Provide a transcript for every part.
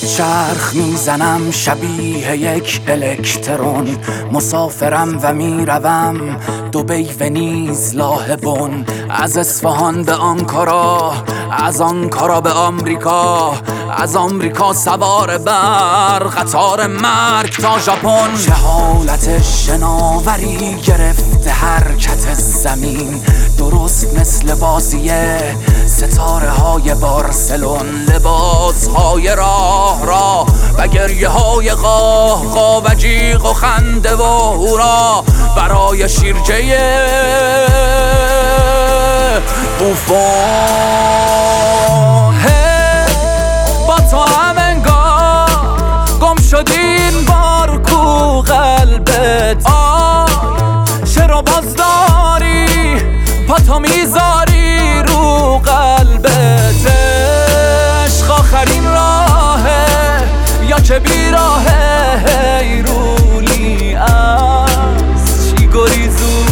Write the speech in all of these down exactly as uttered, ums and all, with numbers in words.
چرخ میزنم شبیه یک الکترون، مسافرم و میروم دبی، ونیز، لاهبون، از اصفهان به آنکارا، از آنکارا به آمریکا، از آمریکا سوار بر قطار مرگ تا ژاپن. چه حالت شناوری گرفته حرکت زمین، درست مثل بازی ستاره های بارسلون. لباس های راه را و گریه های قاه قا و جیغ و خنده و هورا برای شیرجه بوفون. با تو هم انگار گم شدین بار کو قلبت. آی چرا باز داری پا تو میذاری رو قلبت؟ عشق آخرین راهه یا که بیراهه؟ حیرونی از چی گریزونی؟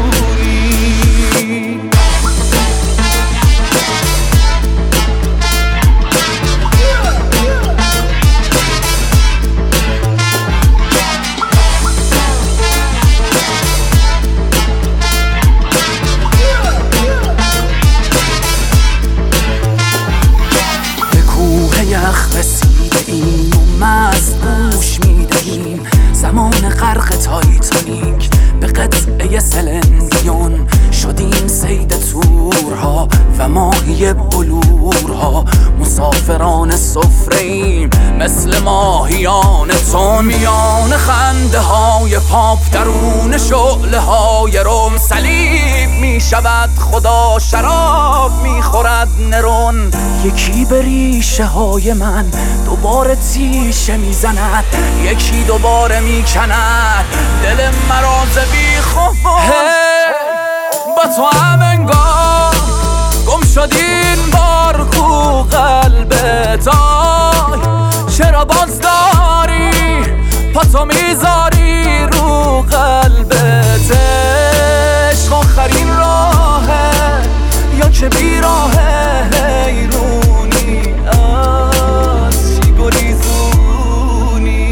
یخ رسیده ایم و مست گوش میدهیم زمان غرق تایتانیک به قطعه سلندیون. شدیم صید تورها و ماهی بلورها، مسافران سفره ایم مثل ماهیان تون. میان خنده های پاپ درون شعله های روم صلیب می شود خدا، شراب می خورد نرون. یکی به ریشه های من دوباره تیشه می زند، یکی دوباره می کند دل مراز بی خوب. با تو هم انگار گم شدین بار کو قلبت. آی چرا باز داری پا تو میذاری رو قلبت؟ عشق آخرین راهه یا که بیراهه؟ حیرونی از چی گریزونی؟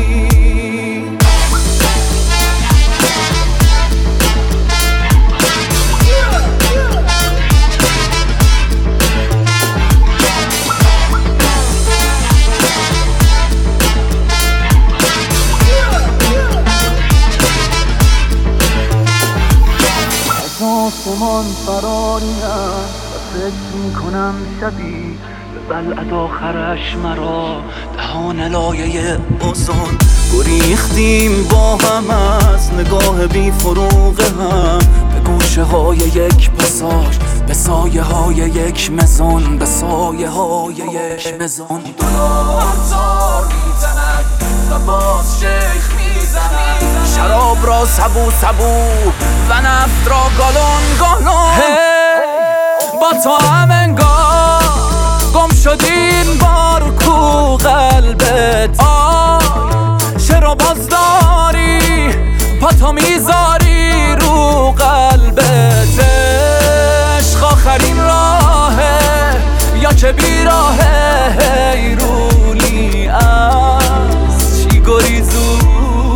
آسمان فراریم و فکر میکنم شبی به بلعت آخرش مرا دهان لایه اوزون. گریختیم با هم از نگاه بی فروغ هم به گوشه های یک پاساژ، به سایه های یک مزون، به سایه های یک مزون. دلار میزند و باز شیخ میزند، شراب را سبو سبو و نفت را گالون گالون. با تو هم انگار گم شدین بار کو قلبت. آی چرا باز داری پا تو میذاری رو قلبت؟ عشق آخرین راهه یا که بیراهه؟ حیرونی از چی گریزونی؟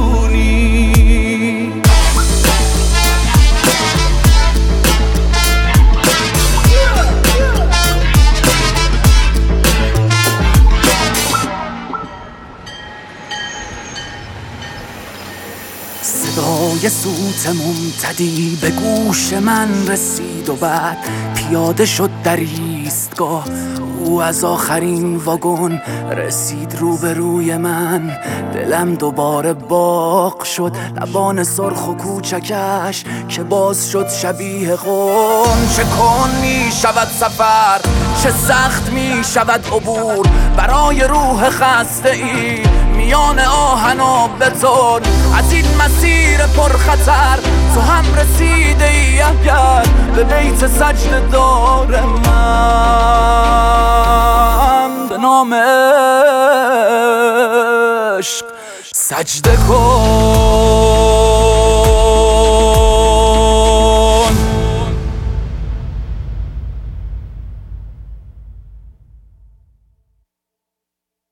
صدای سوت ممتدی به گوش من رسید و بعد پیاده شد در ایستگاه. او از آخرین واگن رسید روبروی من، دلم دوباره باغ شد. لبان سرخ و کوچکش که باز شد شبیه قون. چه کن می شود سفر، چه سخت می شود عبور برای روح خسته ای میان آهن و بتون. از این مسیر پرخطر تو هم رسیده ای اگر به بیت سجده دار من به نام عشق سجده کن.